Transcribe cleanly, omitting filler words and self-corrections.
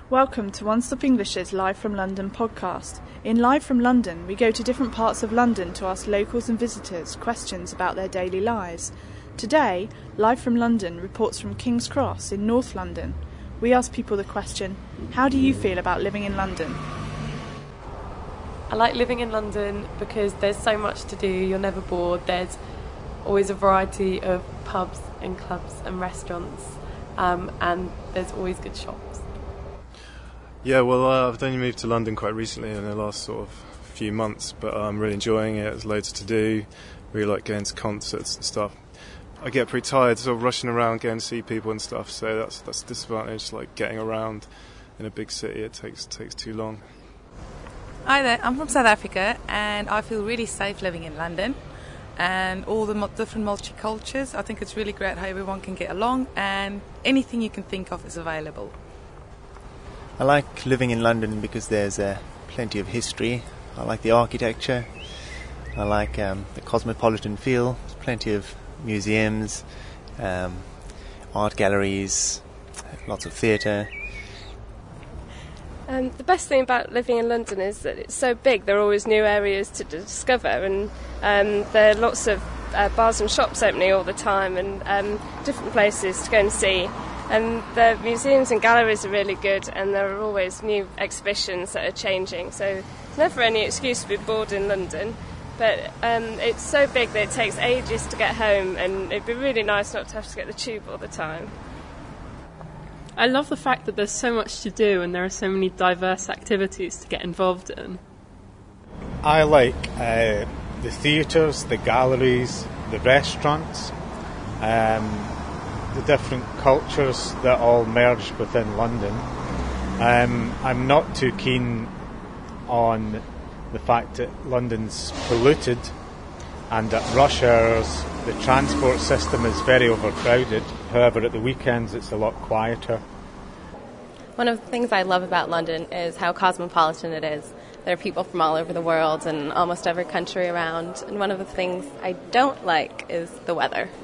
Welcome to One Stop English's Live from London podcast. In Live from London, we go to different parts of London to ask locals and visitors questions about their daily lives. Today, Live from London reports from King's Cross in North London. We ask people the question, how do you feel about living in London? I like living in London because there's so much to do, you're never bored, there's always a variety of pubs and clubs and restaurants, and there's always good shops. Yeah, well, I've only moved to London quite recently in the last sort of few months, but I'm really enjoying it. There's loads to do. Really like going to concerts and stuff. I get pretty tired sort of rushing around, going to see people and stuff, so that's a disadvantage, like getting around in a big city. It takes too long. Hi there, I'm from South Africa and I feel really safe living in London and all the different multicultures. I think it's really great how everyone can get along and anything you can think of is available. I like living in London because there's plenty of history. I like the architecture. I like the cosmopolitan feel. There's plenty of museums, art galleries, lots of theatre. The best thing about living in London is that it's so big. There are always new areas to discover, and there are lots of bars and shops opening all the time, and different places to go and see. And the museums and galleries are really good, and there are always new exhibitions that are changing. So there's never any excuse to be bored in London. But it's so big that it takes ages to get home, and it'd be really nice not to have to get the tube all the time. I love the fact that there's so much to do and there are so many diverse activities to get involved in. I like the theatres, the galleries, the restaurants, the different cultures that all merge within London. I'm not too keen on the fact that London's polluted and at rush hours the transport system is very overcrowded. However, at the weekends it's a lot quieter. One of the things I love about London is how cosmopolitan it is. There are people from all over the world and almost every country around. And one of the things I don't like is the weather.